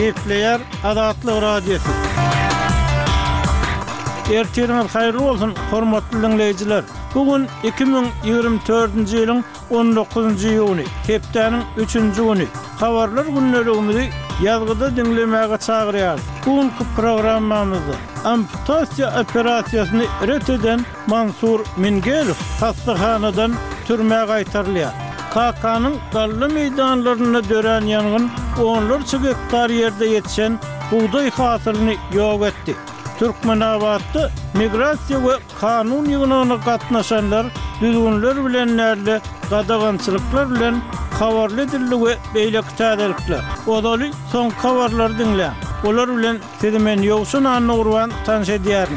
Kepleyer Azatlyk Radiosu. Ertiriniz hayırlı bolsun, hormatly dinleyijiler. Bugün 2024-nji ýylyň 19-njy ýuny, hepdeniň 3-nji güni. Habarlar günneligimizi ýazgyda dinlemäge çagyrýar. Bugünkü programmamyzda amputasiýa operasiýasyny ret eden Mansur Mingelow hastahanadan türmäge gaýtarylýar. KK-nyň gally meýdanlaryna dören ýangyn 10 hektar ýerde ýetişen buğday hasylyny ýok etdi. Türkmenabatda migrasiýa we kanun ýygynyna gatnaşanlar düzgünler bilen näle gadagançylyklar bilen habarly edildi we beýleki täzelikler. Odaly son habarlar dinle. Olar bilen sizimen ýogşun anyrwan tanış edýärin.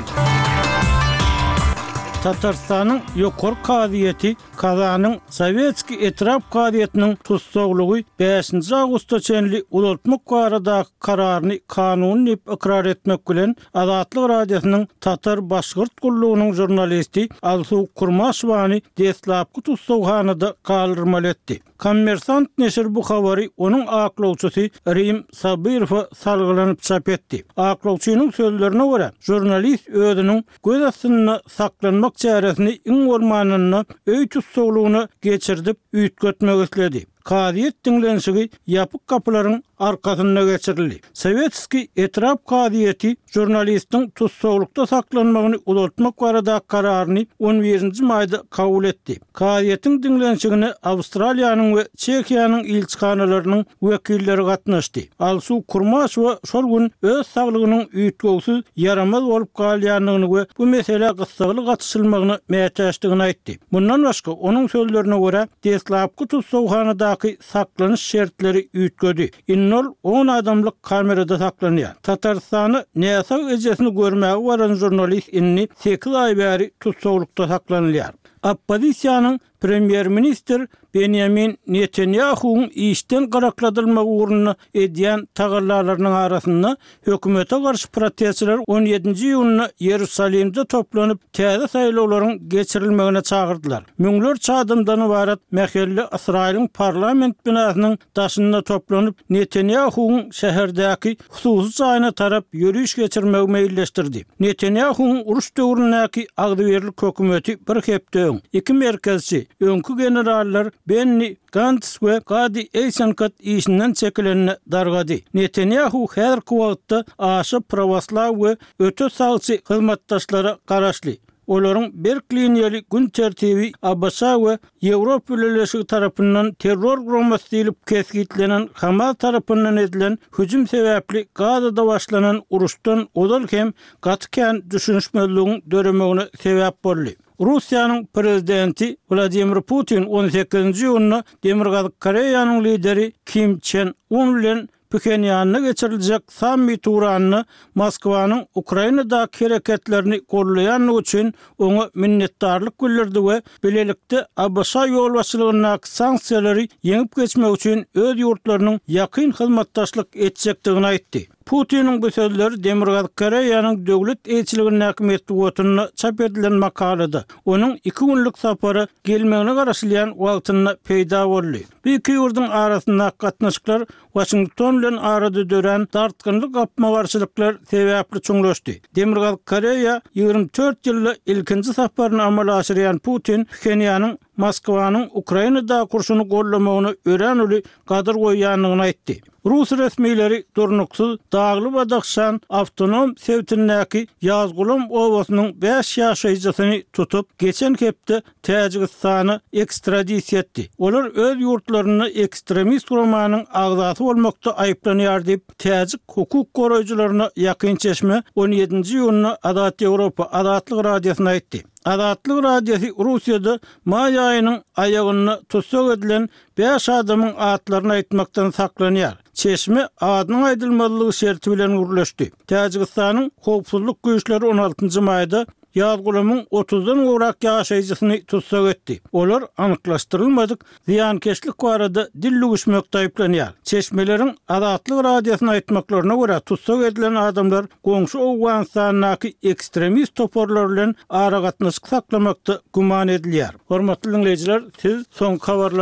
Tatarstanyň ýokary kadiýeti Kazanyň Sowetski etrap kadiýetiniň tutsaglygy 5 awgustda çenli ulatmak barada kararyny kanuny ikrar etmek bilen Azatlyk Radiosynyň Tatar başgyrt gullugynyň jurnalisti Alsu Kurmaşwany deslapky tutsaghanada galdyrmaly etdi. Kommersant neşir bu habary onuň aklawçysy Rim Sabirow salgylanyp çap etdi. Aklawçynyň sözlerine görä, jurnalist özüniň göz astyna saklanmak çäresini iň ormanyna öý tutsaglygyny geçirdip üýtgetmek istedi. Kadiýet dinlenşigi ýapyk kapylaryň arkasynda geçirildi. Sowetski etrap kadiýeti jurnalistiň tutsaglykda saklanmagyny ulatmak barada kararyny 11-nji maýda kabul etdi. Kadiýetiň dinlenşigine Awstraliýanyň we Çekiýanyň ilçihanalarynyň wekilleri gatnaşdy. Alsu Kurmaşow şol gün öz saglygynyň üýtgüsiz yaramaz bolup galýanlygyny we bu mesele gysgaly gatşylmagyny mätäşdigini aýtdy. Bundan başga onuň sözlerine görä deslapky tutsaghanada saklanyş şertleri üýtgedi. Innol 10 adamlyk kamerada saklanýar. Tatarstany näsa ejesini görmäge baran jurnalist inni 8 ay bäri tutsaglykda saklanýar. Oppozisiýanyň Premier Minister Benjamin Netanyahu'nun işten garakladylmagy uğruna edýän tagallarlarynyň arasynda hökümete garşy protestçiler 17-nji ýylyna Ýerusalimde toplanyp täze saýlawlaryň geçirilmegine çagyrdylar. Müňlerçe adamdan ibaret mähelle Israýlyň parlament binasynyň daşynda toplanyp Netanyahu'nun şäherdäki hususy jaýyna tarap ýürüş geçirmegi meýilleşdirdi. Netanyahu'nun uruş döwründäki agdyberlik hökümeti bir hepde iki merkezçi öňkü generallar Benny Gantz we Gadi Eisenkot işinden çekilenine dargady. Netanyahu häzirki wagtda aşy prowaslaw we öte sagçy hyzmatdaşlara garaşly. Olaryň Berkliniýeli gün tertibi Abbasa we Ýewropa ülelesi tarapyndan terror gurulmasy diýilip kesgitlenen Hamas tarapyndan edilen hüjüm sebäpli Gazada başlanan uruşdan odal hem gatykän düşünşmezligiň döremegine sebäp boldy. Russiýanyň prezidenti Vladimir Putin 18-nji ýylyna Demirgazyk Koreýanyň lideri Kim Chen-un bilen Pxenyanyna geçiriljek sammit uranyny Moskwanyň Ukrainadaky hereketlerini gollaýanlygy üçin oňa minnetdarlyk bildirdi we bilelikde Abşa ýolbaşçylygyna sanksiýalary ýeňip geçmek üçin öz ýurtlarynyň ýakyn hyzmatdaşlyk etjekdigini aýtdy. Putin'in bu sözleri Demirgazyk Koreýanyň döwlet elçiliginiň metbuatyna çap edilen makalada onuň 2 günlük sapary gelmegine garaşylýan wagtynda peýda boldy. Bu iki ýurduň arasynda gatnaşyklar Washington bilen arada dören dartgynlyk gapmagarçylyklar sebäpli çoňlaşdy. Demirgazyk Koreýa 24 ýylda ilkinji saparyny amala aşyrýan Putin Pxenyanyň Moskwanyň Ukrainada kurşuny gollamagyny örenuli gadyr goýýanlygyny aýtdy. Rus resmiýleri durnuksuz dağlı badakşan avtonom sevtindäki Ýazgulum owasynyň 5 ýaşaýjysyny tutup geçen hepde Täjikistana ekstradisiýa etdi. Olar öz ýurtlaryny ekstremist gurumanyň agzasy bolmakda aýplanýar diýip Täjik hukuk goraýjylaryna ýakyn çeşme 17-nji ýylyna Azat Ýewropa Azatlyk Radiosyna aýtdy. Azatlyk Radiosu Russiýada maý aýynyň aýagyna tutsak edilen 5 adamyň atlaryny aýtmakdan saklanýar. Çeşme adynyň aýdylmalygy şerti bilen gürleşdi. Täjikistanyň howpsuzlyk güýçleri 16-njy maýda Ýazgulumyň 30-dan gorak ýaşaýjysyny tutsak etdi. Olar anyklaşdyrylmadyk ziýankeşlik barada dilli güýşmekde aýplanýar. Çeşmeleriň Azatlyk Radiosyna aýtmaklaryna görä tutsak edilen adamlar goňşy Awganistanyň ekstremist toporlar bilen ara gatnaşyk saklamakda guman edilýär. Hormatly dinleýijiler, siz soň habarlar